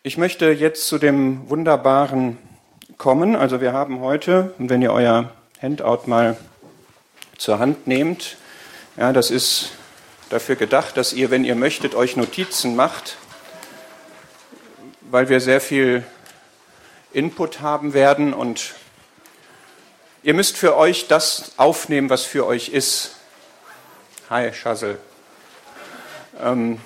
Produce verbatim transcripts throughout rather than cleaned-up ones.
Ich möchte jetzt zu dem Wunderbaren kommen. Also wir haben heute, und wenn ihr euer Handout mal zur Hand nehmt, ja, das ist dafür gedacht, dass ihr, wenn ihr möchtet, euch Notizen macht, weil wir sehr viel Input haben werden und ihr müsst für euch das aufnehmen, was für euch ist. Hi, Schassel. Ähm,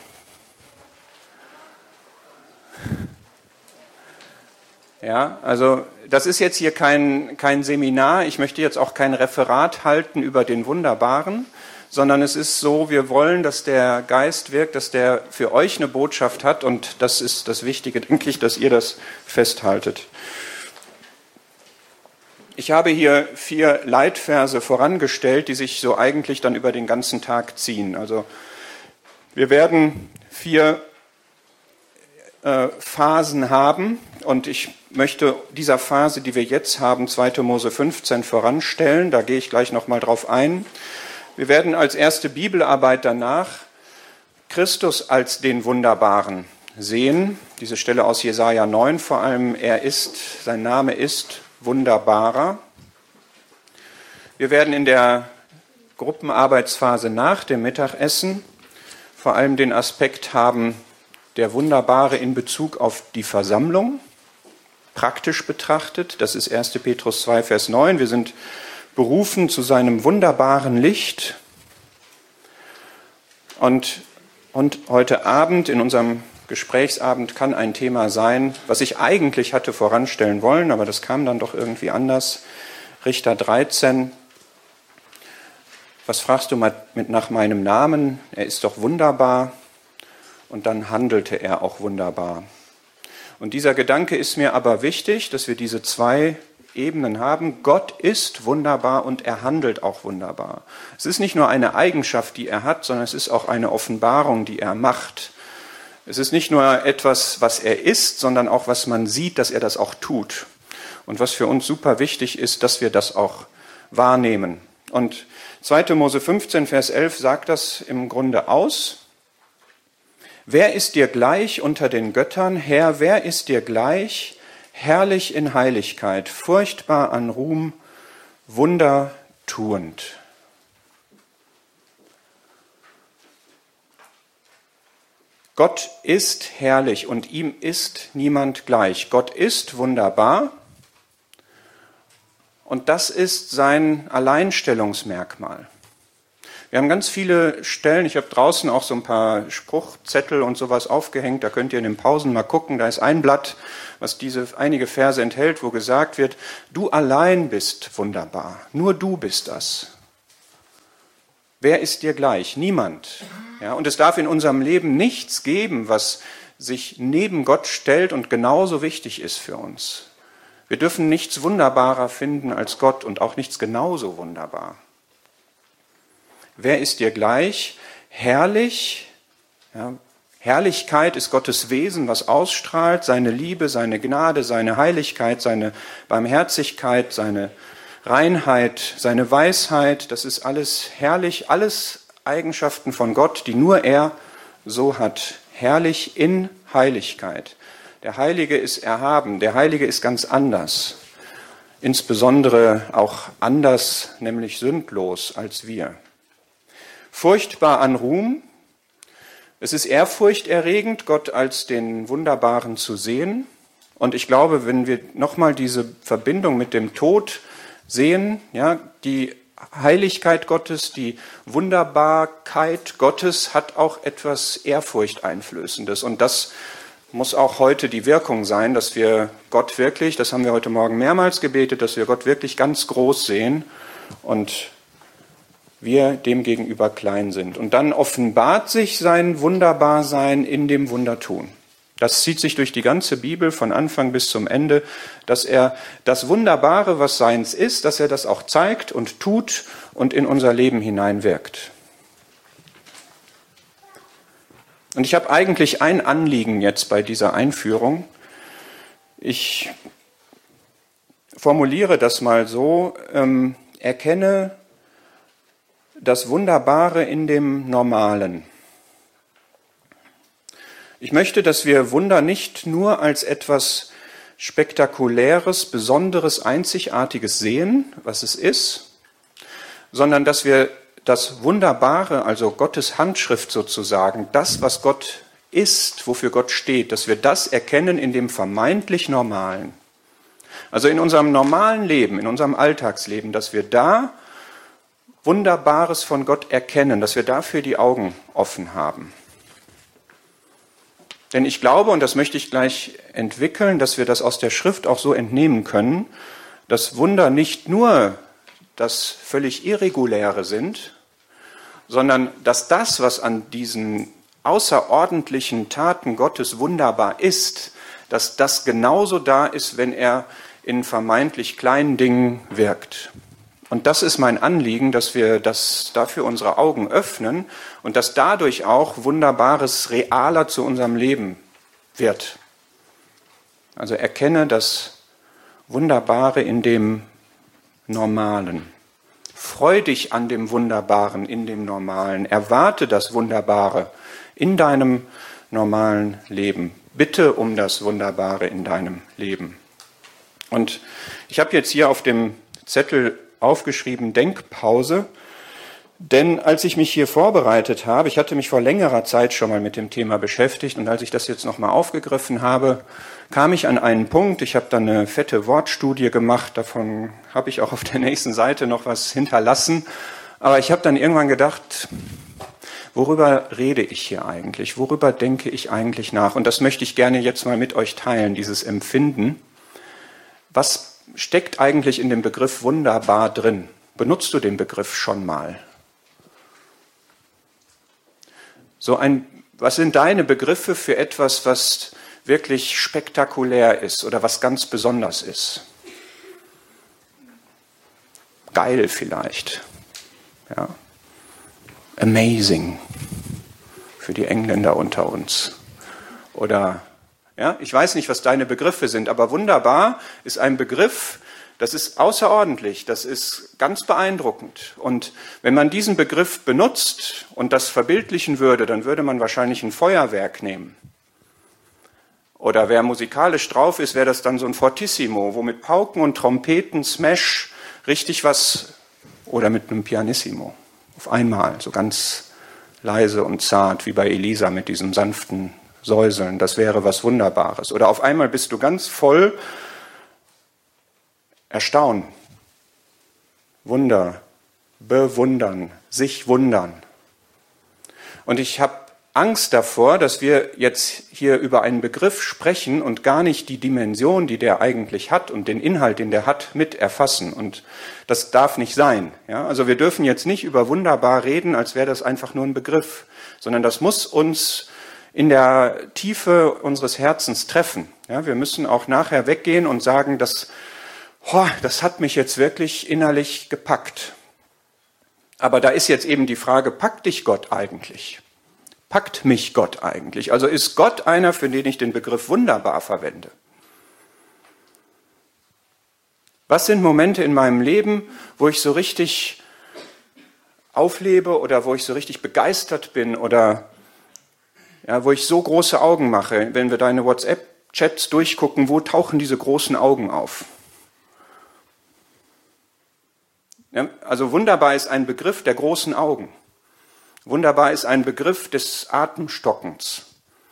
Ja, also das ist jetzt hier kein, kein Seminar, ich möchte jetzt auch kein Referat halten über den Wunderbaren, sondern es ist so, wir wollen, dass der Geist wirkt, dass der für euch eine Botschaft hat und das ist das Wichtige, denke ich, dass ihr das festhaltet. Ich habe hier vier Leitverse vorangestellt, die sich so eigentlich dann über den ganzen Tag ziehen. Also wir werden vier äh, Phasen haben und ich möchte dieser Phase, die wir jetzt haben, zweiter Mose fünfzehn, voranstellen. Da gehe ich gleich nochmal drauf ein. Wir werden als erste Bibelarbeit danach Christus als den Wunderbaren sehen. Diese Stelle aus Jesaja neun vor allem. Er ist, sein Name ist Wunderbarer. Wir werden in der Gruppenarbeitsphase nach dem Mittagessen vor allem den Aspekt haben, der Wunderbare in Bezug auf die Versammlung. Praktisch betrachtet, das ist erster Petrus zwei, Vers neun, wir sind berufen zu seinem wunderbaren Licht. Und, und heute Abend, in unserem Gesprächsabend, kann ein Thema sein, was ich eigentlich hatte voranstellen wollen, aber das kam dann doch irgendwie anders. Richter dreizehn, was fragst du mit nach meinem Namen? Er ist doch wunderbar. Und dann handelte er auch wunderbar. Und dieser Gedanke ist mir aber wichtig, dass wir diese zwei Ebenen haben. Gott ist wunderbar und er handelt auch wunderbar. Es ist nicht nur eine Eigenschaft, die er hat, sondern es ist auch eine Offenbarung, die er macht. Es ist nicht nur etwas, was er ist, sondern auch, was man sieht, dass er das auch tut. Und was für uns super wichtig ist, dass wir das auch wahrnehmen. Und zweiter Mose fünfzehn, Vers elf sagt das im Grunde aus. Wer ist dir gleich unter den Göttern? Herr, wer ist dir gleich? Herrlich in Heiligkeit, furchtbar an Ruhm, wundertuend. Gott ist herrlich und ihm ist niemand gleich. Gott ist wunderbar und das ist sein Alleinstellungsmerkmal. Wir haben ganz viele Stellen, ich habe draußen auch so ein paar Spruchzettel und sowas aufgehängt, da könnt ihr in den Pausen mal gucken, da ist ein Blatt, was diese einige Verse enthält, wo gesagt wird, du allein bist wunderbar, nur du bist das. Wer ist dir gleich? Niemand. Ja, und es darf in unserem Leben nichts geben, was sich neben Gott stellt und genauso wichtig ist für uns. Wir dürfen nichts wunderbarer finden als Gott und auch nichts genauso wunderbar. Wer ist dir gleich? Herrlich. Ja, Herrlichkeit ist Gottes Wesen, was ausstrahlt, seine Liebe, seine Gnade, seine Heiligkeit, seine Barmherzigkeit, seine Reinheit, seine Weisheit. Das ist alles herrlich, alles Eigenschaften von Gott, die nur er so hat. Herrlich in Heiligkeit. Der Heilige ist erhaben, der Heilige ist ganz anders. Insbesondere auch anders, nämlich sündlos als wir. Furchtbar an Ruhm. Es ist ehrfurchterregend, Gott als den Wunderbaren zu sehen. Und ich glaube, wenn wir nochmal diese Verbindung mit dem Tod sehen, ja, die Heiligkeit Gottes, die Wunderbarkeit Gottes hat auch etwas Ehrfurchteinflößendes. Und das muss auch heute die Wirkung sein, dass wir Gott wirklich, das haben wir heute Morgen mehrmals gebetet, dass wir Gott wirklich ganz groß sehen und wir dem gegenüber klein sind. Und dann offenbart sich sein Wunderbarsein in dem Wundertun. Das zieht sich durch die ganze Bibel von Anfang bis zum Ende, dass er das Wunderbare, was seins ist, dass er das auch zeigt und tut und in unser Leben hineinwirkt. Und ich habe eigentlich ein Anliegen jetzt bei dieser Einführung. Ich formuliere das mal so, ähm, erkenne das Wunderbare in dem Normalen. Ich möchte, dass wir Wunder nicht nur als etwas Spektakuläres, Besonderes, Einzigartiges sehen, was es ist, sondern dass wir das Wunderbare, also Gottes Handschrift sozusagen, das, was Gott ist, wofür Gott steht, dass wir das erkennen in dem vermeintlich Normalen. Also in unserem normalen Leben, in unserem Alltagsleben, dass wir da Wunderbares von Gott erkennen, dass wir dafür die Augen offen haben. Denn ich glaube, und das möchte ich gleich entwickeln, dass wir das aus der Schrift auch so entnehmen können, dass Wunder nicht nur das völlig Irreguläre sind, sondern dass das, was an diesen außerordentlichen Taten Gottes wunderbar ist, dass das genauso da ist, wenn er in vermeintlich kleinen Dingen wirkt. Und das ist mein Anliegen, dass wir das dafür unsere Augen öffnen und dass dadurch auch Wunderbares realer zu unserem Leben wird. Also erkenne das Wunderbare in dem Normalen. Freu dich an dem Wunderbaren in dem Normalen. Erwarte das Wunderbare in deinem normalen Leben. Bitte um das Wunderbare in deinem Leben. Und ich habe jetzt hier auf dem Zettel aufgeschrieben, Denkpause, denn als ich mich hier vorbereitet habe, ich hatte mich vor längerer Zeit schon mal mit dem Thema beschäftigt und als ich das jetzt nochmal aufgegriffen habe, kam ich an einen Punkt, ich habe dann eine fette Wortstudie gemacht, davon habe ich auch auf der nächsten Seite noch was hinterlassen, aber ich habe dann irgendwann gedacht, worüber rede ich hier eigentlich, worüber denke ich eigentlich nach? Und das möchte ich gerne jetzt mal mit euch teilen, dieses Empfinden. Was steckt eigentlich in dem Begriff wunderbar drin? Benutzt du den Begriff schon mal? So ein, was sind deine Begriffe für etwas, was wirklich spektakulär ist oder was ganz besonders ist? Geil vielleicht. Ja. Amazing für die Engländer unter uns. Oder ja, ich weiß nicht, was deine Begriffe sind, aber wunderbar ist ein Begriff, das ist außerordentlich, das ist ganz beeindruckend. Und wenn man diesen Begriff benutzt und das verbildlichen würde, dann würde man wahrscheinlich ein Feuerwerk nehmen. Oder wer musikalisch drauf ist, wäre das dann so ein Fortissimo, wo mit Pauken und Trompeten, Smash, richtig was, oder mit einem Pianissimo, auf einmal, so ganz leise und zart, wie bei Elisa mit diesem sanften Säuseln, das wäre was Wunderbares. Oder auf einmal bist du ganz voll Erstaunen, Wunder, bewundern, sich wundern. Und ich habe Angst davor, dass wir jetzt hier über einen Begriff sprechen und gar nicht die Dimension, die der eigentlich hat und den Inhalt, den der hat, mit erfassen. Und das darf nicht sein. Ja? Also wir dürfen jetzt nicht über wunderbar reden, als wäre das einfach nur ein Begriff, sondern das muss uns in der Tiefe unseres Herzens treffen. Ja, wir müssen auch nachher weggehen und sagen, das, oh, das hat mich jetzt wirklich innerlich gepackt. Aber da ist jetzt eben die Frage, packt dich Gott eigentlich? Packt mich Gott eigentlich? Also ist Gott einer, für den ich den Begriff wunderbar verwende? Was sind Momente in meinem Leben, wo ich so richtig auflebe oder wo ich so richtig begeistert bin oder ja, wo ich so große Augen mache, wenn wir deine WhatsApp-Chats durchgucken, wo tauchen diese großen Augen auf? Ja, also wunderbar ist ein Begriff der großen Augen. Wunderbar ist ein Begriff des Atemstockens.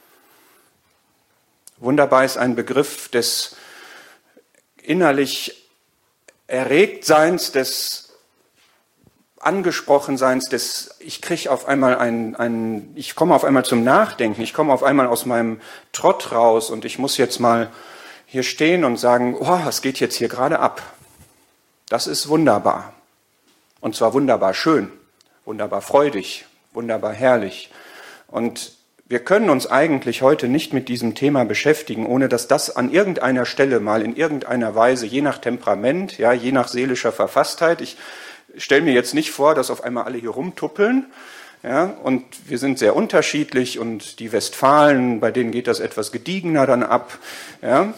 Wunderbar ist ein Begriff des innerlich Erregtseins, des Angesprochenseins, des ich kriege auf einmal ein, ein, ich komme auf einmal zum Nachdenken, ich komme auf einmal aus meinem Trott raus und ich muss jetzt mal hier stehen und sagen, oh, was geht jetzt hier gerade ab? Das ist wunderbar. Und zwar wunderbar schön, wunderbar freudig, wunderbar herrlich. Und wir können uns eigentlich heute nicht mit diesem Thema beschäftigen, ohne dass das an irgendeiner Stelle mal in irgendeiner Weise, je nach Temperament, ja, je nach seelischer Verfasstheit, ich stelle mir jetzt nicht vor, dass auf einmal alle hier rumtuppeln, ja, und wir sind sehr unterschiedlich und die Westfalen, bei denen geht das etwas gediegener dann ab, ja.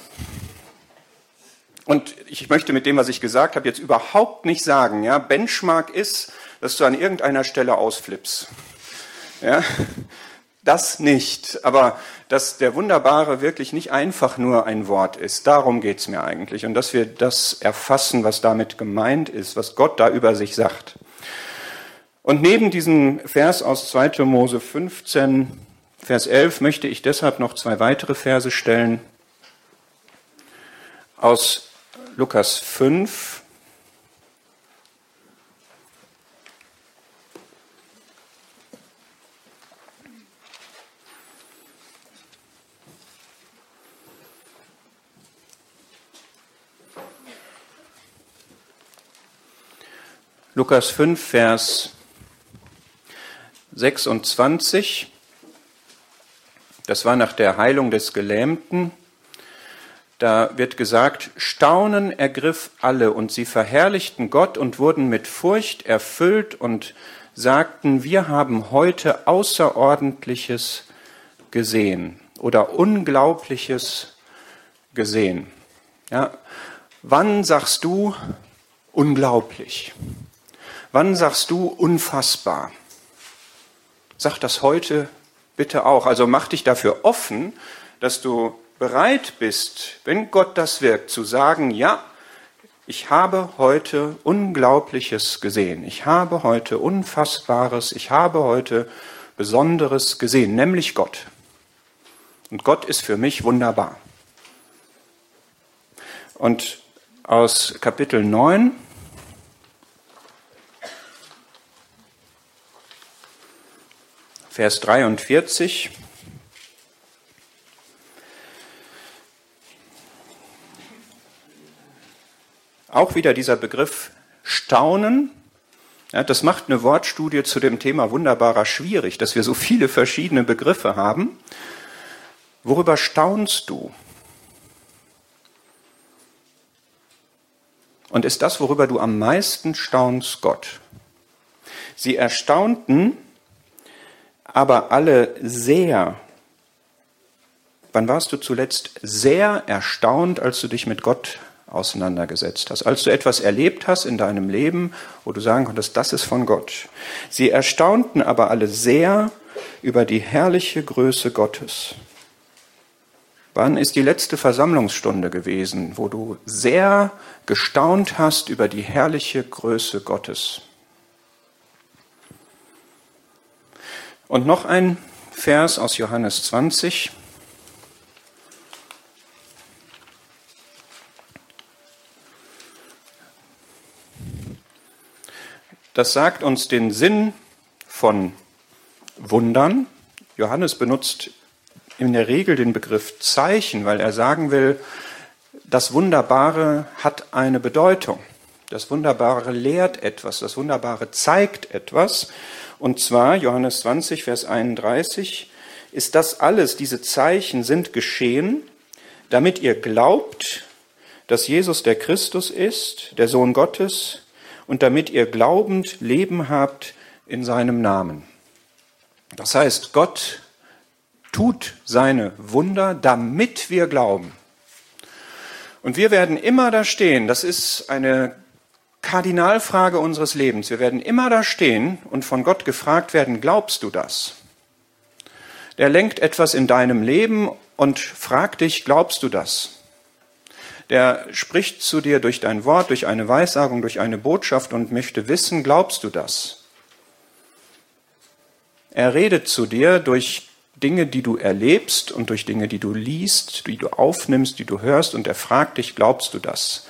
Und ich möchte mit dem, was ich gesagt habe, jetzt überhaupt nicht sagen, ja, Benchmark ist, dass du an irgendeiner Stelle ausflippst. Ja. das nicht. Aber dass der Wunderbare wirklich nicht einfach nur ein Wort ist, darum geht es mir eigentlich. Und dass wir das erfassen, was damit gemeint ist, was Gott da über sich sagt. Und neben diesem Vers aus zweiter Mose fünfzehn, Vers elf, möchte ich deshalb noch zwei weitere Verse stellen. Aus Lukas fünf. Lukas fünf, Vers sechsundzwanzig. Das war nach der Heilung des Gelähmten. Da wird gesagt, Staunen ergriff alle und sie verherrlichten Gott und wurden mit Furcht erfüllt und sagten, wir haben heute Außerordentliches gesehen oder Unglaubliches gesehen. Ja, wann sagst du unglaublich? Wann sagst du unfassbar? Sag das heute bitte auch. Also mach dich dafür offen, dass du bereit bist, wenn Gott das wirkt, zu sagen, ja, ich habe heute Unglaubliches gesehen. Ich habe heute Unfassbares, ich habe heute Besonderes gesehen, nämlich Gott. Und Gott ist für mich wunderbar. Und aus Kapitel neun, Vers dreiundvierzig, auch wieder dieser Begriff Staunen. Ja, das macht eine Wortstudie zu dem Thema Wunderbarer schwierig, dass wir so viele verschiedene Begriffe haben. Worüber staunst du? Und ist das, worüber du am meisten staunst, Gott? Sie erstaunten aber alle sehr. Wann warst du zuletzt sehr erstaunt, als du dich mit Gott auseinandergesetzt hast? Als du etwas erlebt hast in deinem Leben, wo du sagen konntest, das ist von Gott. Sie erstaunten aber alle sehr über die herrliche Größe Gottes. Wann ist die letzte Versammlungsstunde gewesen, wo du sehr gestaunt hast über die herrliche Größe Gottes? Und noch ein Vers aus Johannes zwanzig. Das sagt uns den Sinn von Wundern. Johannes benutzt in der Regel den Begriff Zeichen, weil er sagen will, das Wunderbare hat eine Bedeutung. Das Wunderbare lehrt etwas, das Wunderbare zeigt etwas. Und zwar, Johannes zwanzig, Vers einunddreißig, ist das alles, diese Zeichen sind geschehen, damit ihr glaubt, dass Jesus der Christus ist, der Sohn Gottes, und damit ihr glaubend Leben habt in seinem Namen. Das heißt, Gott tut seine Wunder, damit wir glauben. Und wir werden immer da stehen, das ist eine Kardinalfrage unseres Lebens. Wir werden immer da stehen und von Gott gefragt werden, glaubst du das? Der lenkt etwas in deinem Leben und fragt dich, glaubst du das? Der spricht zu dir durch dein Wort, durch eine Weissagung, durch eine Botschaft und möchte wissen, glaubst du das? Er redet zu dir durch Dinge, die du erlebst und durch Dinge, die du liest, die du aufnimmst, die du hörst und er fragt dich, glaubst du das?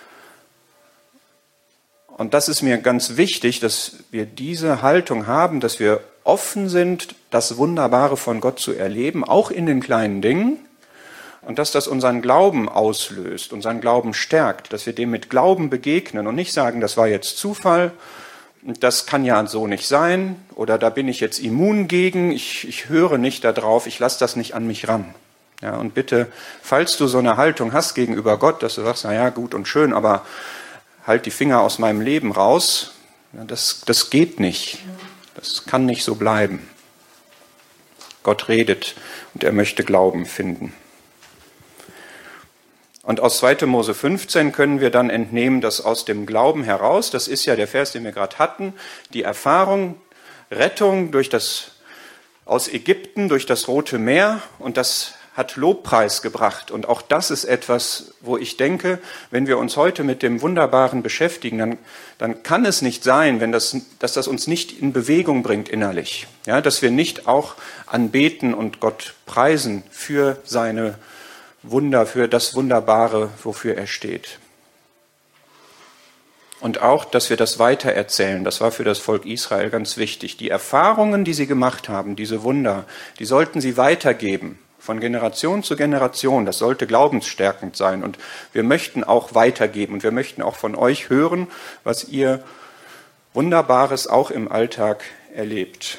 Und das ist mir ganz wichtig, dass wir diese Haltung haben, dass wir offen sind, das Wunderbare von Gott zu erleben, auch in den kleinen Dingen. Und dass das unseren Glauben auslöst, unseren Glauben stärkt, dass wir dem mit Glauben begegnen und nicht sagen, das war jetzt Zufall, das kann ja so nicht sein oder da bin ich jetzt immun gegen, ich, ich höre nicht darauf, ich lasse das nicht an mich ran. Ja, und bitte, falls du so eine Haltung hast gegenüber Gott, dass du sagst, na ja, gut und schön, aber halt die Finger aus meinem Leben raus, das, das geht nicht. Das kann nicht so bleiben. Gott redet und er möchte Glauben finden. Und aus zweiter Mose fünfzehn können wir dann entnehmen, dass aus dem Glauben heraus, das ist ja der Vers, den wir gerade hatten, die Erfahrung, Rettung durch das aus Ägypten durch das Rote Meer und das hat Lobpreis gebracht. Und auch das ist etwas, wo ich denke, wenn wir uns heute mit dem Wunderbaren beschäftigen, dann, dann kann es nicht sein, wenn das, dass das uns nicht in Bewegung bringt innerlich. Ja, dass wir nicht auch anbeten und Gott preisen für seine Wunder, für das Wunderbare, wofür er steht. Und auch, dass wir das weitererzählen, das war für das Volk Israel ganz wichtig. Die Erfahrungen, die sie gemacht haben, diese Wunder, die sollten sie weitergeben. Von Generation zu Generation, das sollte glaubensstärkend sein. Und wir möchten auch weitergeben und wir möchten auch von euch hören, was ihr Wunderbares auch im Alltag erlebt.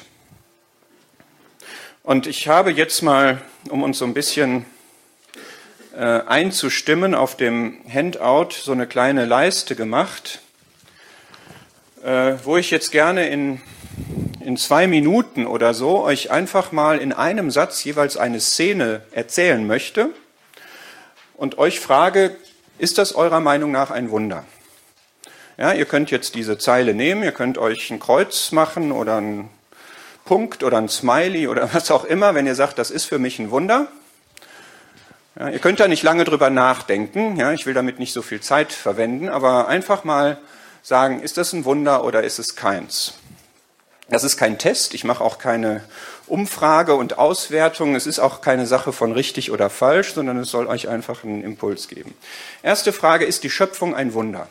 Und ich habe jetzt mal, um uns so ein bisschen äh, einzustimmen, auf dem Handout so eine kleine Leiste gemacht, äh, wo ich jetzt gerne in in zwei Minuten oder so euch einfach mal in einem Satz jeweils eine Szene erzählen möchte und euch frage, ist das eurer Meinung nach ein Wunder? Ja, ihr könnt jetzt diese Zeile nehmen, ihr könnt euch ein Kreuz machen oder einen Punkt oder ein Smiley oder was auch immer, wenn ihr sagt, das ist für mich ein Wunder. Ja, ihr könnt da nicht lange drüber nachdenken, ja, ich will damit nicht so viel Zeit verwenden, aber einfach mal sagen, ist das ein Wunder oder ist es keins? Das ist kein Test, ich mache auch keine Umfrage und Auswertung, es ist auch keine Sache von richtig oder falsch, sondern es soll euch einfach einen Impuls geben. Erste Frage, ist die Schöpfung ein Wunder?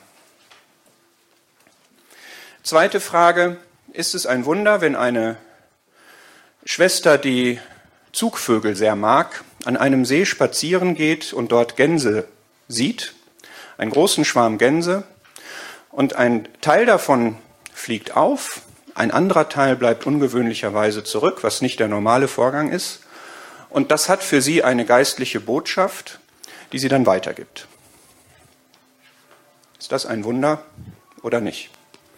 Zweite Frage, ist es ein Wunder, wenn eine Schwester, die Zugvögel sehr mag, an einem See spazieren geht und dort Gänse sieht, einen großen Schwarm Gänse, und ein Teil davon fliegt auf, ein anderer Teil bleibt ungewöhnlicherweise zurück, was nicht der normale Vorgang ist. Und das hat für sie eine geistliche Botschaft, die sie dann weitergibt. Ist das ein Wunder oder nicht?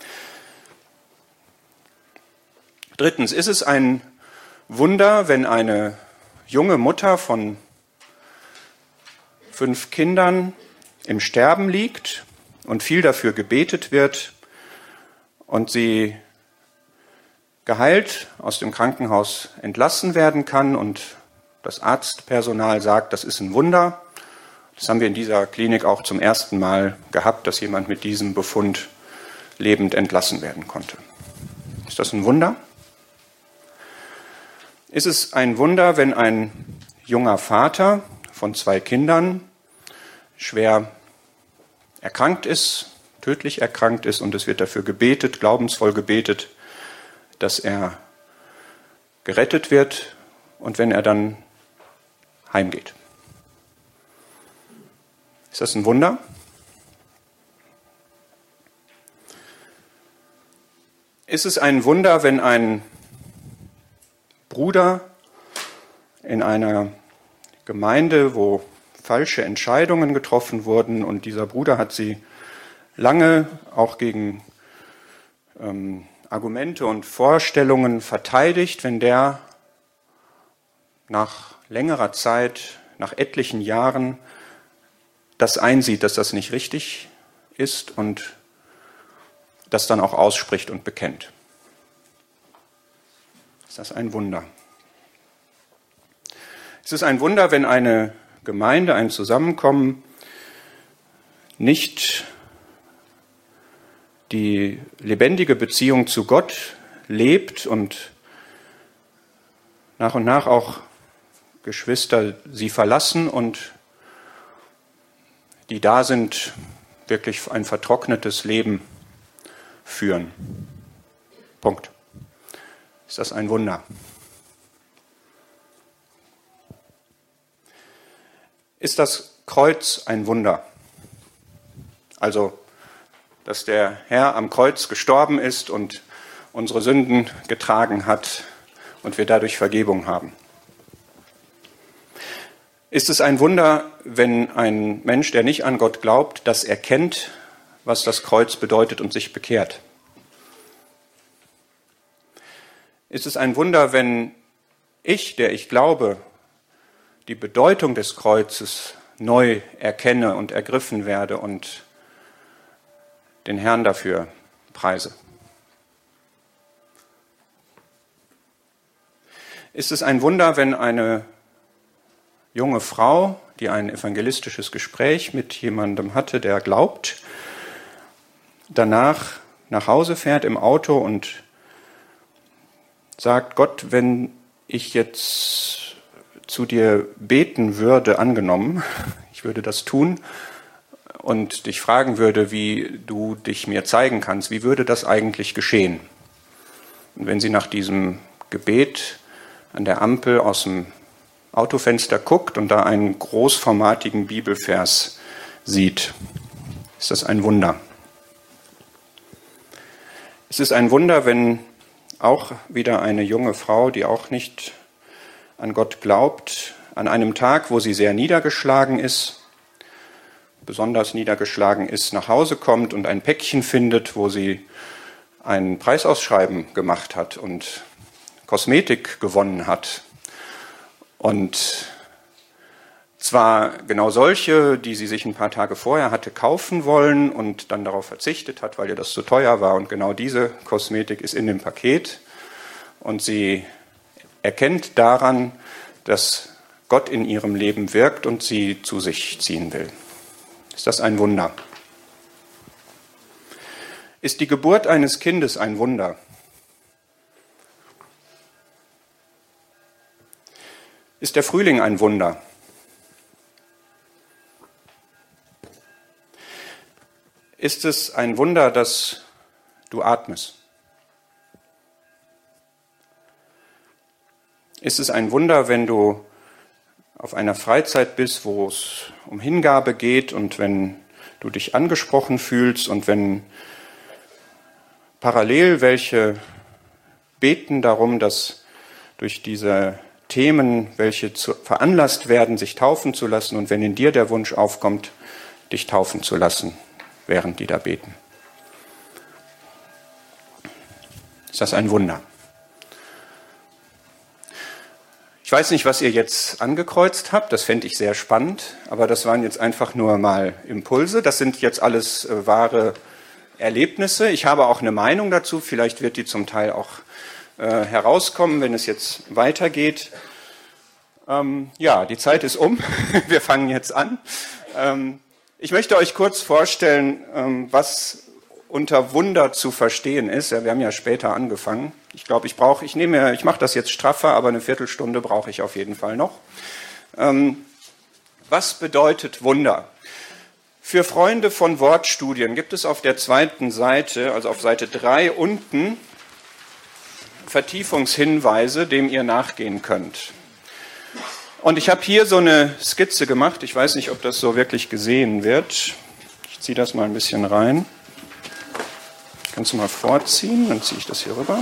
Drittens, ist es ein Wunder, wenn eine junge Mutter von fünf Kindern im Sterben liegt und viel dafür gebetet wird und sie geheilt aus dem Krankenhaus entlassen werden kann und das Arztpersonal sagt, das ist ein Wunder. Das haben wir in dieser Klinik auch zum ersten Mal gehabt, dass jemand mit diesem Befund lebend entlassen werden konnte. Ist das ein Wunder? Ist es ein Wunder, wenn ein junger Vater von zwei Kindern schwer erkrankt ist, tödlich erkrankt ist und es wird dafür gebetet, glaubensvoll gebetet, dass er gerettet wird und wenn er dann heimgeht? Ist das ein Wunder? Ist es ein Wunder, wenn ein Bruder in einer Gemeinde, wo falsche Entscheidungen getroffen wurden und dieser Bruder hat sie lange auch gegen ähm, Argumente und Vorstellungen verteidigt, wenn der nach längerer Zeit, nach etlichen Jahren das einsieht, dass das nicht richtig ist und das dann auch ausspricht und bekennt? Ist das ein Wunder? Ist es ein Wunder, wenn eine Gemeinde, ein Zusammenkommen nicht die lebendige Beziehung zu Gott lebt und nach und nach auch Geschwister sie verlassen und die da sind, wirklich ein vertrocknetes Leben führen? Punkt. Ist das ein Wunder? Ist das Kreuz ein Wunder? Also, dass der Herr am Kreuz gestorben ist und unsere Sünden getragen hat und wir dadurch Vergebung haben. Ist es ein Wunder, wenn ein Mensch, der nicht an Gott glaubt, das erkennt, was das Kreuz bedeutet und sich bekehrt? Ist es ein Wunder, wenn ich, der ich glaube, die Bedeutung des Kreuzes neu erkenne und ergriffen werde und den Herrn dafür preise? Ist es ein Wunder, wenn eine junge Frau, die ein evangelistisches Gespräch mit jemandem hatte, der glaubt, danach nach Hause fährt im Auto und sagt, Gott, wenn ich jetzt zu dir beten würde, angenommen, ich würde das tun und dich fragen würde, wie du dich mir zeigen kannst, wie würde das eigentlich geschehen? Und wenn sie nach diesem Gebet an der Ampel aus dem Autofenster guckt und da einen großformatigen Bibelvers sieht, ist das ein Wunder. Es ist ein Wunder, wenn auch wieder eine junge Frau, die auch nicht an Gott glaubt, an einem Tag, wo sie sehr niedergeschlagen ist, besonders niedergeschlagen ist, nach Hause kommt und ein Päckchen findet, wo sie ein Preisausschreiben gemacht hat und Kosmetik gewonnen hat. Und zwar genau solche, die sie sich ein paar Tage vorher hatte kaufen wollen und dann darauf verzichtet hat, weil ihr das zu teuer war. Und genau diese Kosmetik ist in dem Paket. Und sie erkennt daran, dass Gott in ihrem Leben wirkt und sie zu sich ziehen will. Ist das ein Wunder? Ist die Geburt eines Kindes ein Wunder? Ist der Frühling ein Wunder? Ist es ein Wunder, dass du atmest? Ist es ein Wunder, wenn du auf einer Freizeit bist, wo es um Hingabe geht und wenn du dich angesprochen fühlst und wenn parallel welche beten darum, dass durch diese Themen, welche zu, veranlasst werden, sich taufen zu lassen und wenn in dir der Wunsch aufkommt, dich taufen zu lassen, während die da beten. Ist das ein Wunder? Ich weiß nicht, was ihr jetzt angekreuzt habt, das fände ich sehr spannend, aber das waren jetzt einfach nur mal Impulse. Das sind jetzt alles äh, wahre Erlebnisse. Ich habe auch eine Meinung dazu, vielleicht wird die zum Teil auch äh, herauskommen, wenn es jetzt weitergeht. Ähm, ja, die Zeit ist um, wir fangen jetzt an. Ähm, ich möchte euch kurz vorstellen, ähm, was unter Wunder zu verstehen ist. Ja, wir haben ja später angefangen. Ich glaube, ich brauche, ich nehme, ich mache das jetzt straffer, aber eine Viertelstunde brauche ich auf jeden Fall noch. Ähm, was bedeutet Wunder? Für Freunde von Wortstudien gibt es auf der zweiten Seite, also auf Seite drei unten, Vertiefungshinweise, dem ihr nachgehen könnt. Und ich habe hier so eine Skizze gemacht. Ich weiß nicht, ob das so wirklich gesehen wird. Ich ziehe das mal ein bisschen rein. Kannst du mal vorziehen, dann ziehe ich das hier rüber.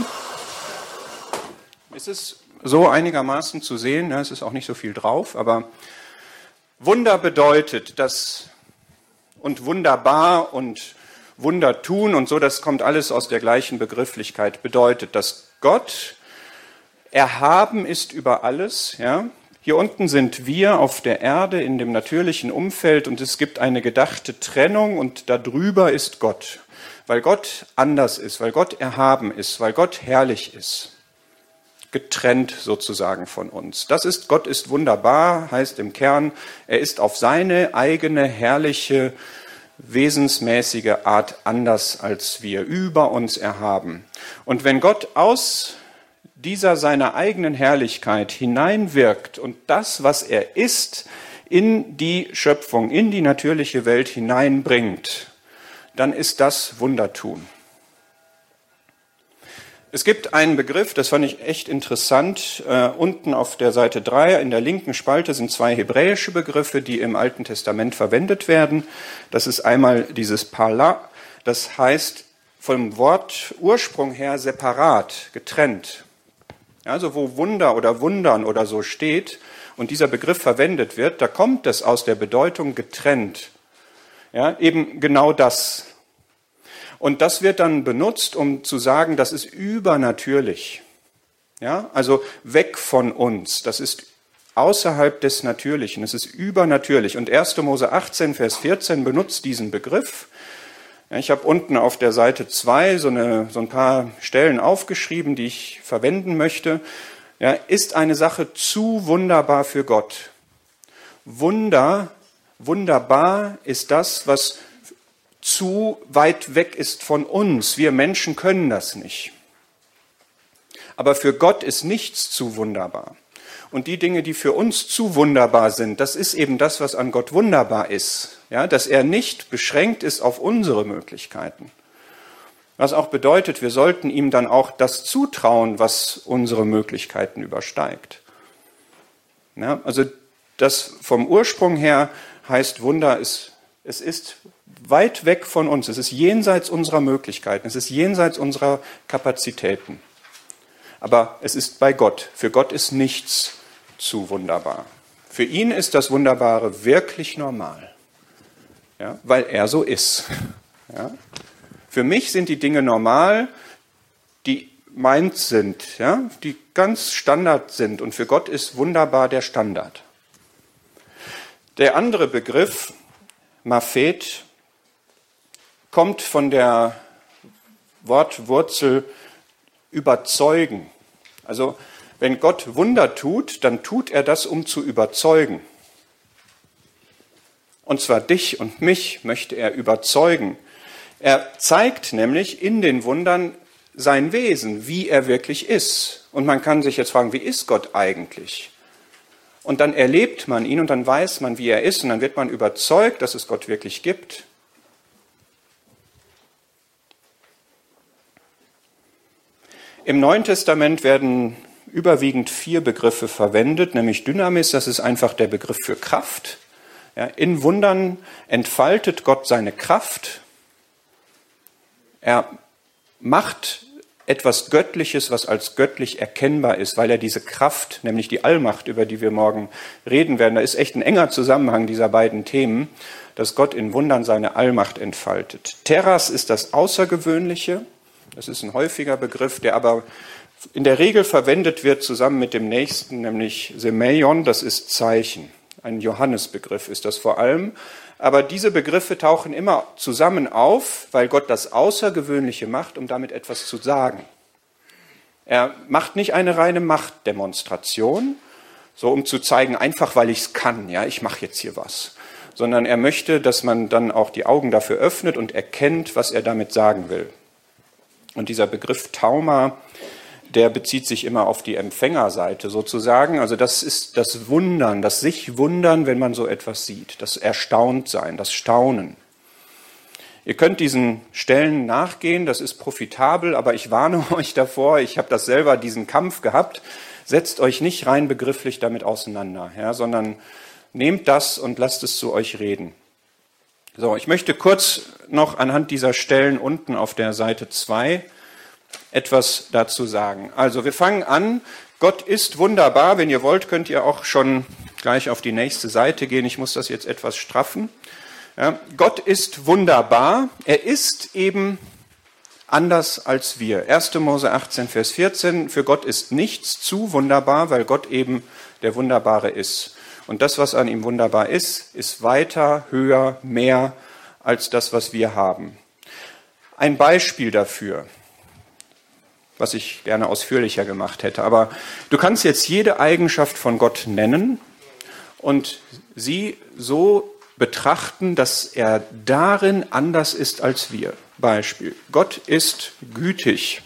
Es ist so einigermaßen zu sehen, es ist auch nicht so viel drauf, aber Wunder bedeutet, dass und wunderbar und Wunder tun und so, das kommt alles aus der gleichen Begrifflichkeit, bedeutet, dass Gott erhaben ist über alles. Ja? Hier unten sind wir auf der Erde in dem natürlichen Umfeld und es gibt eine gedachte Trennung und darüber ist Gott. Weil Gott anders ist, weil Gott erhaben ist, weil Gott herrlich ist. Getrennt sozusagen von uns. Das ist, Gott ist wunderbar, heißt im Kern, er ist auf seine eigene herrliche, wesensmäßige Art anders als wir, über uns erhaben. Und wenn Gott aus dieser seiner eigenen Herrlichkeit hineinwirkt und das, was er ist, in die Schöpfung, in die natürliche Welt hineinbringt, dann ist das Wundertun. Es gibt einen Begriff, das fand ich echt interessant, äh, unten auf der Seite drei, in der linken Spalte sind zwei hebräische Begriffe, die im Alten Testament verwendet werden. Das ist einmal dieses Pala, das heißt vom Wort Ursprung her separat, getrennt. Also wo Wunder oder Wundern oder so steht und dieser Begriff verwendet wird, da kommt es aus der Bedeutung getrennt. Ja, eben genau das. Und das wird dann benutzt, um zu sagen, das ist übernatürlich. Ja, also weg von uns. Das ist außerhalb des Natürlichen. Es ist übernatürlich. Und erster Mose achtzehn, Vers vierzehn benutzt diesen Begriff. Ja, ich habe unten auf der Seite zwei so, eine, so ein paar Stellen aufgeschrieben, die ich verwenden möchte. Ja, ist eine Sache zu wunderbar für Gott. Wunder, wunderbar ist das, was zu weit weg ist von uns. Wir Menschen können das nicht. Aber für Gott ist nichts zu wunderbar. Und die Dinge, die für uns zu wunderbar sind, das ist eben das, was an Gott wunderbar ist. Ja, dass er nicht beschränkt ist auf unsere Möglichkeiten. Was auch bedeutet, wir sollten ihm dann auch das zutrauen, was unsere Möglichkeiten übersteigt. Ja, also das vom Ursprung her heißt Wunder, ist, es ist weit weg von uns, es ist jenseits unserer Möglichkeiten, es ist jenseits unserer Kapazitäten. Aber es ist bei Gott. Für Gott ist nichts zu wunderbar. Für ihn ist das Wunderbare wirklich normal, ja, weil er so ist. Ja. Für mich sind die Dinge normal, die meins sind, ja, die ganz Standard sind. Und für Gott ist wunderbar der Standard. Der andere Begriff, Maphet, kommt von der Wortwurzel überzeugen. Also wenn Gott Wunder tut, dann tut er das, um zu überzeugen. Und zwar dich und mich möchte er überzeugen. Er zeigt nämlich in den Wundern sein Wesen, wie er wirklich ist. Und man kann sich jetzt fragen, wie ist Gott eigentlich? Und dann erlebt man ihn und dann weiß man, wie er ist. Und dann wird man überzeugt, dass es Gott wirklich gibt. Im Neuen Testament werden überwiegend vier Begriffe verwendet, nämlich Dynamis, das ist einfach der Begriff für Kraft. Ja, in Wundern entfaltet Gott seine Kraft. Er macht etwas Göttliches, was als göttlich erkennbar ist, weil er diese Kraft, nämlich die Allmacht, über die wir morgen reden werden, da ist echt ein enger Zusammenhang dieser beiden Themen, dass Gott in Wundern seine Allmacht entfaltet. Teras ist das Außergewöhnliche. Das ist ein häufiger Begriff, der aber in der Regel verwendet wird zusammen mit dem nächsten, nämlich Semeion, das ist Zeichen. Ein Johannesbegriff ist das vor allem. Aber diese Begriffe tauchen immer zusammen auf, weil Gott das Außergewöhnliche macht, um damit etwas zu sagen. Er macht nicht eine reine Machtdemonstration, so um zu zeigen, einfach weil ich es kann, ja, ich mache jetzt hier was. Sondern er möchte, dass man dann auch die Augen dafür öffnet und erkennt, was er damit sagen will. Und dieser Begriff Tauma, der bezieht sich immer auf die Empfängerseite sozusagen. Also das ist das Wundern, das sich wundern, wenn man so etwas sieht. Das Erstauntsein, das Staunen. Ihr könnt diesen Stellen nachgehen, das ist profitabel, aber ich warne euch davor, ich habe das selber, diesen Kampf gehabt. Setzt euch nicht rein begrifflich damit auseinander, ja, sondern nehmt das und lasst es zu euch reden. So, ich möchte kurz noch anhand dieser Stellen unten auf der Seite zwei etwas dazu sagen. Also wir fangen an, Gott ist wunderbar. Wenn ihr wollt, könnt ihr auch schon gleich auf die nächste Seite gehen. Ich muss das jetzt etwas straffen. Ja, Gott ist wunderbar. Er ist eben anders als wir. erster Mose achtzehn, Vers vierzehn. Für Gott ist nichts zu wunderbar, weil Gott eben der Wunderbare ist. Und das, was an ihm wunderbar ist, ist weiter, höher, mehr als das, was wir haben. Ein Beispiel dafür, was ich gerne ausführlicher gemacht hätte. Aber du kannst jetzt jede Eigenschaft von Gott nennen und sie so betrachten, dass er darin anders ist als wir. Beispiel: Gott ist gütig.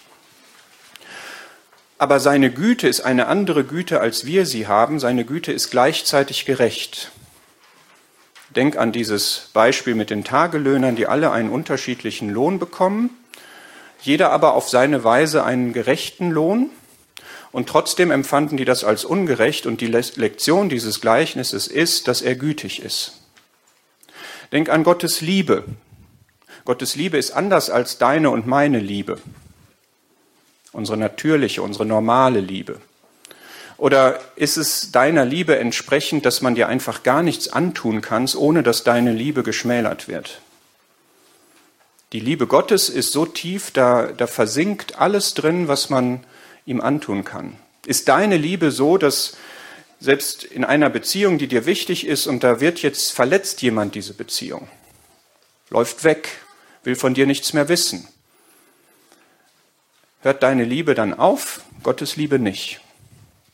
Aber seine Güte ist eine andere Güte, als wir sie haben. Seine Güte ist gleichzeitig gerecht. Denk an dieses Beispiel mit den Tagelöhnern, die alle einen unterschiedlichen Lohn bekommen, jeder aber auf seine Weise einen gerechten Lohn. Und trotzdem empfanden die das als ungerecht. Und die Lektion dieses Gleichnisses ist, dass er gütig ist. Denk an Gottes Liebe. Gottes Liebe ist anders als deine und meine Liebe. Unsere natürliche, unsere normale Liebe. Oder ist es deiner Liebe entsprechend, dass man dir einfach gar nichts antun kannst, ohne dass deine Liebe geschmälert wird? Die Liebe Gottes ist so tief, da, da versinkt alles drin, was man ihm antun kann. Ist deine Liebe so, dass selbst in einer Beziehung, die dir wichtig ist, und da wird jetzt verletzt jemand diese Beziehung, läuft weg, will von dir nichts mehr wissen, hört deine Liebe dann auf? Gottes Liebe nicht.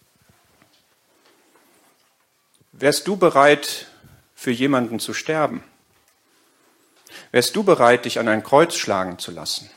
Wärst du bereit, für jemanden zu sterben? Wärst du bereit, dich an ein Kreuz schlagen zu lassen?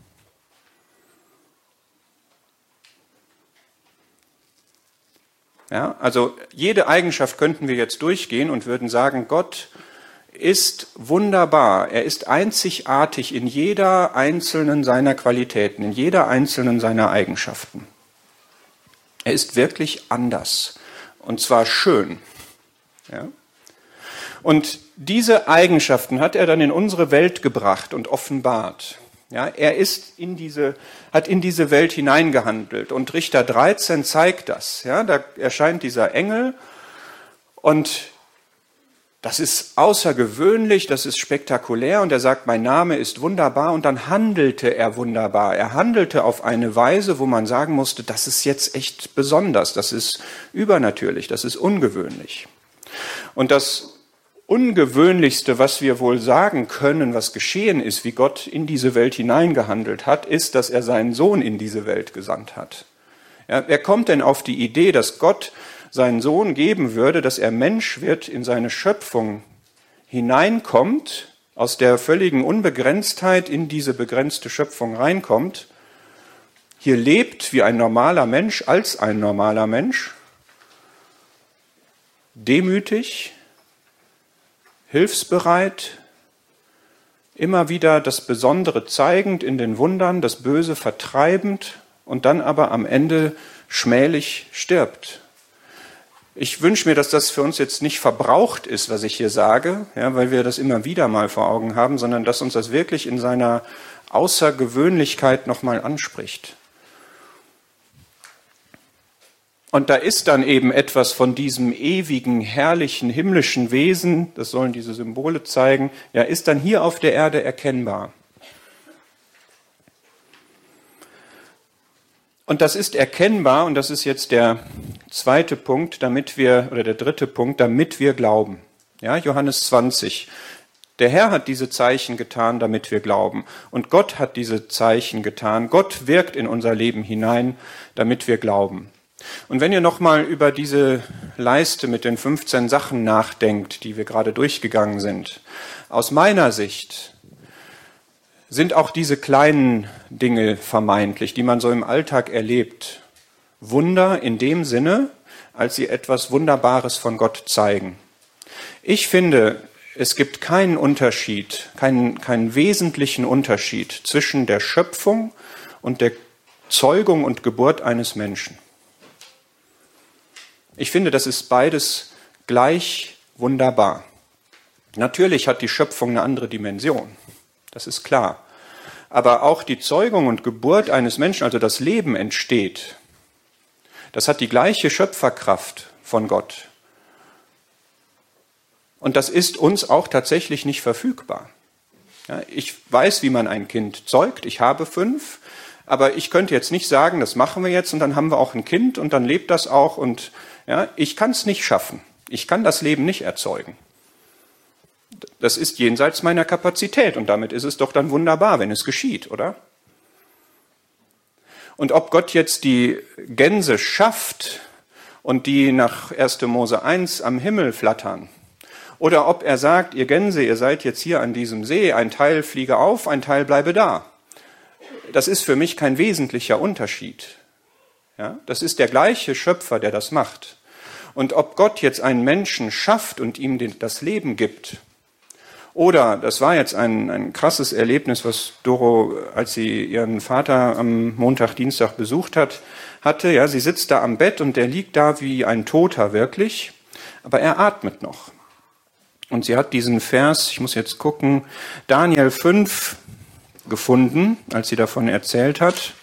Ja, also jede Eigenschaft könnten wir jetzt durchgehen und würden sagen, Gott ist wunderbar. Er ist einzigartig in jeder einzelnen seiner Qualitäten, in jeder einzelnen seiner Eigenschaften. Er ist wirklich anders und zwar schön. Ja? Und diese Eigenschaften hat er dann in unsere Welt gebracht und offenbart. Ja, er ist in diese, hat in diese Welt hineingehandelt. Und Richter dreizehn zeigt das. Ja, da erscheint dieser Engel und das ist außergewöhnlich, das ist spektakulär und er sagt, mein Name ist wunderbar und dann handelte er wunderbar. Er handelte auf eine Weise, wo man sagen musste, das ist jetzt echt besonders, das ist übernatürlich, das ist ungewöhnlich. Und das Ungewöhnlichste, was wir wohl sagen können, was geschehen ist, wie Gott in diese Welt hineingehandelt hat, ist, dass er seinen Sohn in diese Welt gesandt hat. Ja, wer kommt denn auf die Idee, dass Gott seinen Sohn geben würde, dass er Mensch wird, in seine Schöpfung hineinkommt, aus der völligen Unbegrenztheit in diese begrenzte Schöpfung reinkommt, hier lebt wie ein normaler Mensch, als ein normaler Mensch, demütig, hilfsbereit, immer wieder das Besondere zeigend in den Wundern, das Böse vertreibend und dann aber am Ende schmählich stirbt. Ich wünsche mir, dass das für uns jetzt nicht verbraucht ist, was ich hier sage, ja, weil wir das immer wieder mal vor Augen haben, sondern dass uns das wirklich in seiner Außergewöhnlichkeit nochmal anspricht. Und da ist dann eben etwas von diesem ewigen, herrlichen, himmlischen Wesen, das sollen diese Symbole zeigen, ja, ist dann hier auf der Erde erkennbar. Und das ist erkennbar, und das ist jetzt der zweite Punkt, damit wir, oder der dritte Punkt, damit wir glauben. Ja, Johannes zwanzig. Der Herr hat diese Zeichen getan, damit wir glauben. Und Gott hat diese Zeichen getan. Gott wirkt in unser Leben hinein, damit wir glauben. Und wenn ihr nochmal über diese Leiste mit den fünfzehn Sachen nachdenkt, die wir gerade durchgegangen sind, aus meiner Sicht sind auch diese kleinen Dinge vermeintlich, die man so im Alltag erlebt, Wunder in dem Sinne, als sie etwas Wunderbares von Gott zeigen. Ich finde, es gibt keinen Unterschied, keinen, keinen wesentlichen Unterschied zwischen der Schöpfung und der Zeugung und Geburt eines Menschen. Ich finde, das ist beides gleich wunderbar. Natürlich hat die Schöpfung eine andere Dimension, das ist klar. Aber auch die Zeugung und Geburt eines Menschen, also das Leben entsteht, das hat die gleiche Schöpferkraft von Gott. Und das ist uns auch tatsächlich nicht verfügbar. Ja, ich weiß, wie man ein Kind zeugt, ich habe fünf, aber ich könnte jetzt nicht sagen, das machen wir jetzt und dann haben wir auch ein Kind und dann lebt das auch und ja, ich kann es nicht schaffen. Ich kann das Leben nicht erzeugen. Das ist jenseits meiner Kapazität und damit ist es doch dann wunderbar, wenn es geschieht, oder? Und ob Gott jetzt die Gänse schafft und die nach erster Mose eins am Himmel flattern, oder ob er sagt, ihr Gänse, ihr seid jetzt hier an diesem See, ein Teil fliege auf, ein Teil bleibe da. Das ist für mich kein wesentlicher Unterschied. Ja, das ist der gleiche Schöpfer, der das macht. Und ob Gott jetzt einen Menschen schafft und ihm den, das Leben gibt, oder, das war jetzt ein, ein krasses Erlebnis, was Doro, als sie ihren Vater am Montag, Dienstag besucht hat, hatte. Ja, sie sitzt da am Bett und der liegt da wie ein Toter wirklich, aber er atmet noch. Und sie hat diesen Vers, ich muss jetzt gucken, Daniel fünf gefunden, als sie davon erzählt hat.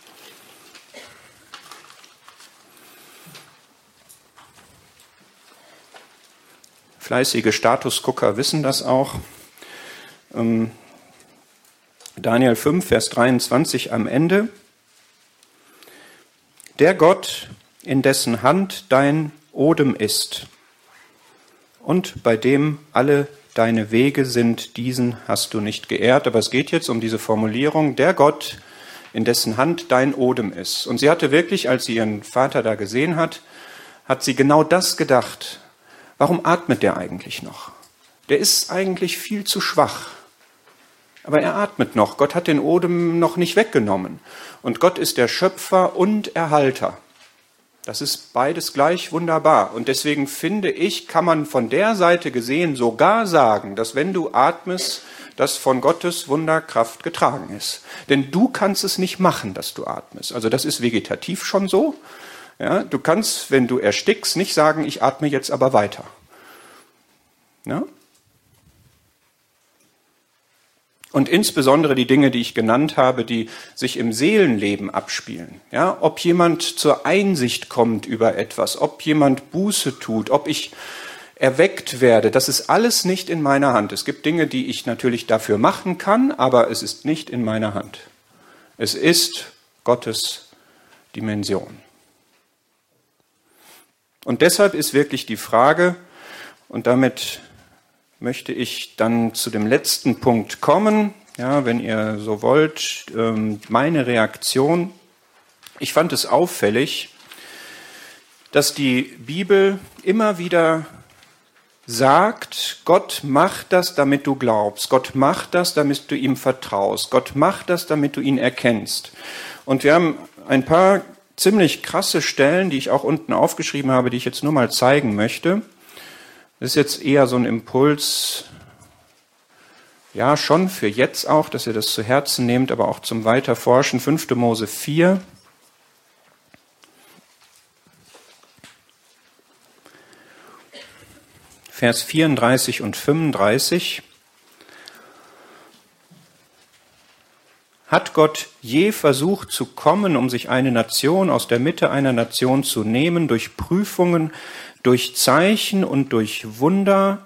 Fleißige Statusgucker wissen das auch. Ähm, Daniel fünf, Vers dreiundzwanzig am Ende. Der Gott, in dessen Hand dein Odem ist und bei dem alle deine Wege sind, diesen hast du nicht geehrt. Aber es geht jetzt um diese Formulierung, der Gott, in dessen Hand dein Odem ist. Und sie hatte wirklich, als sie ihren Vater da gesehen hat, hat sie genau das gedacht, warum atmet der eigentlich noch? Der ist eigentlich viel zu schwach. Aber er atmet noch. Gott hat den Odem noch nicht weggenommen. Und Gott ist der Schöpfer und Erhalter. Das ist beides gleich wunderbar. Und deswegen finde ich, kann man von der Seite gesehen sogar sagen, dass wenn du atmest, das von Gottes Wunderkraft getragen ist. Denn du kannst es nicht machen, dass du atmest. Also das ist vegetativ schon so. Ja, du kannst, wenn du erstickst, nicht sagen, ich atme jetzt aber weiter. Ja? Und insbesondere die Dinge, die ich genannt habe, die sich im Seelenleben abspielen. Ja, ob jemand zur Einsicht kommt über etwas, ob jemand Buße tut, ob ich erweckt werde, das ist alles nicht in meiner Hand. Es gibt Dinge, die ich natürlich dafür machen kann, aber es ist nicht in meiner Hand. Es ist Gottes Dimension. Und deshalb ist wirklich die Frage, und damit möchte ich dann zu dem letzten Punkt kommen, ja, wenn ihr so wollt, meine Reaktion. Ich fand es auffällig, dass die Bibel immer wieder sagt, Gott macht das, damit du glaubst. Gott macht das, damit du ihm vertraust. Gott macht das, damit du ihn erkennst. Und wir haben ein paar ziemlich krasse Stellen, die ich auch unten aufgeschrieben habe, die ich jetzt nur mal zeigen möchte. Das ist jetzt eher so ein Impuls, ja, schon für jetzt auch, dass ihr das zu Herzen nehmt, aber auch zum Weiterforschen. fünfte Mose vier. Vers vierunddreißig und fünfunddreißig. Hat Gott je versucht zu kommen, um sich eine Nation aus der Mitte einer Nation zu nehmen, durch Prüfungen, durch Zeichen und durch Wunder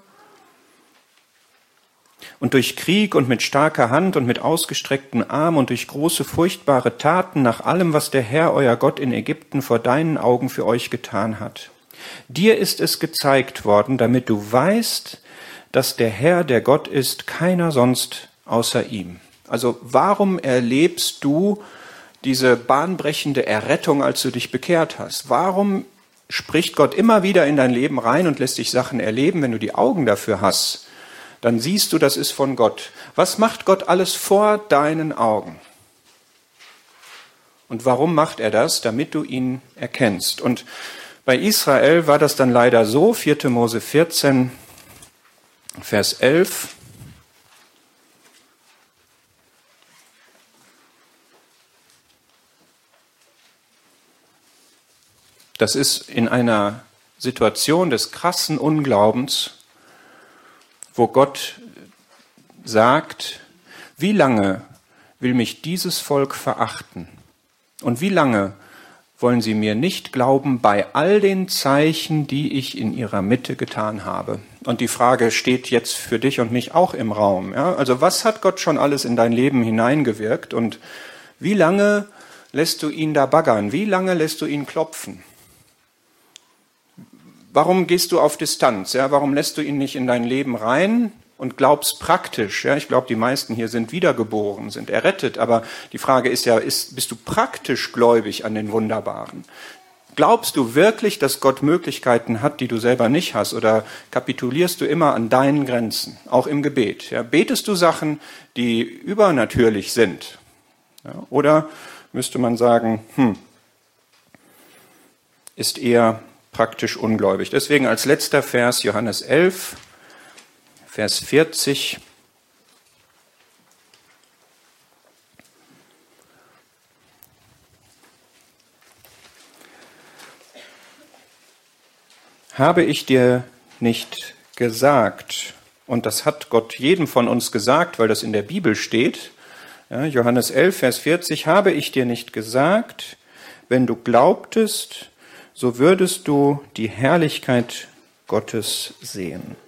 und durch Krieg und mit starker Hand und mit ausgestreckten Arm und durch große furchtbare Taten nach allem, was der Herr, euer Gott in Ägypten vor deinen Augen für euch getan hat? Dir ist es gezeigt worden, damit du weißt, dass der Herr, der Gott ist, keiner sonst außer ihm. Also warum erlebst du diese bahnbrechende Errettung, als du dich bekehrt hast? Warum spricht Gott immer wieder in dein Leben rein und lässt dich Sachen erleben? Wenn du die Augen dafür hast, dann siehst du, das ist von Gott. Was macht Gott alles vor deinen Augen? Und warum macht er das? Damit du ihn erkennst. Und bei Israel war das dann leider so, vierte Mose vierzehn, Vers elf. Das ist in einer Situation des krassen Unglaubens, wo Gott sagt, wie lange will mich dieses Volk verachten? Und wie lange wollen sie mir nicht glauben bei all den Zeichen, die ich in ihrer Mitte getan habe? Und die Frage steht jetzt für dich und mich auch im Raum. Ja? Also was hat Gott schon alles in dein Leben hineingewirkt? Und wie lange lässt du ihn da baggern? Wie lange lässt du ihn klopfen? Warum gehst du auf Distanz? Ja, warum lässt du ihn nicht in dein Leben rein und glaubst praktisch? Ja, ich glaube, die meisten hier sind wiedergeboren, sind errettet. Aber die Frage ist ja, ist, bist du praktisch gläubig an den Wunderbaren? Glaubst du wirklich, dass Gott Möglichkeiten hat, die du selber nicht hast? Oder kapitulierst du immer an deinen Grenzen, auch im Gebet? Ja, betest du Sachen, die übernatürlich sind? Ja, oder müsste man sagen, hm, ist eher praktisch ungläubig. Deswegen als letzter Vers Johannes elf, Vers vierzig. Habe ich dir nicht gesagt, und das hat Gott jedem von uns gesagt, weil das in der Bibel steht, ja, Johannes elf, Vers vierzig, habe ich dir nicht gesagt, wenn du glaubtest, so würdest du die Herrlichkeit Gottes sehen.